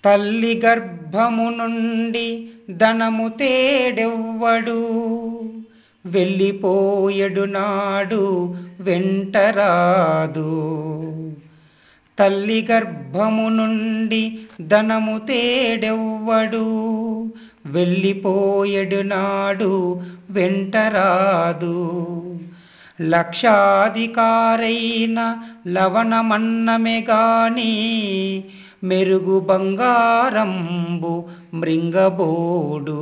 తల్లి గర్భము నుండి ధనము తేడెవ్వడు, వెళ్ళిపోయెడు నాడు వెంటరాదు. తల్లి గర్భము నుండి ధనము తేడెవ్వడు, వెళ్ళిపోయెడు నాడు వెంటరాదు. లక్షాధికారైన లవణమన్నమే గాని, మెరుగు బంగారంబు మృంగబోడు.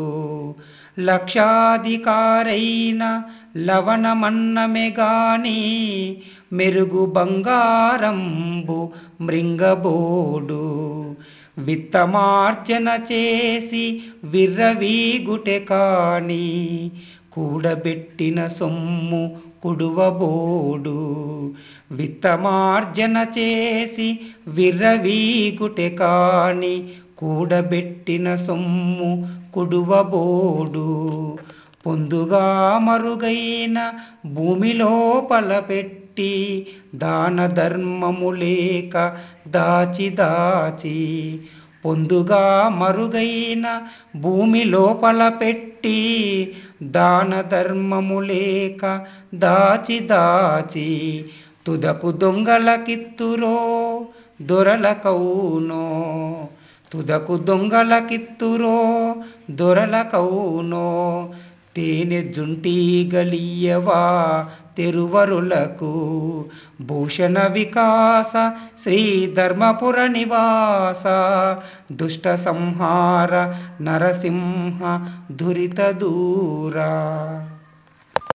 లక్షాధికారైన లవణమన్నమే గాని, మెరుగు బంగారంబు మృంగబోడు. విత్తమార్జన చేసి విర్రవీగుటె కాని, కూడబెట్టిన సొమ్ము కుడువబోడు. విత్తమార్జన చేసి విర్రవీగుటె కాని, కూడబెట్టిన సొమ్ము కుడువబోడు. పొందుగా మరుగైన భూమి లోపల పెట్టి, దాన ధర్మము లేక దాచి దాచి. పొందుగా మరుగైన భూమి లోపల పెట్టి, దాన ధర్మము లేక దాచి దాచి. తుదకు దొంగలకిత్తురో దొరలకౌనో, తుదకు దొంగలకిత్తురో దొరలకౌనో. తేనె జుంటీగలియ్యవా తెరువరులకు, భూషణ వికాస శ్రీ ధర్మపుర నివాస. దుష్ట సంహార నరసింహ దురిత దూరా.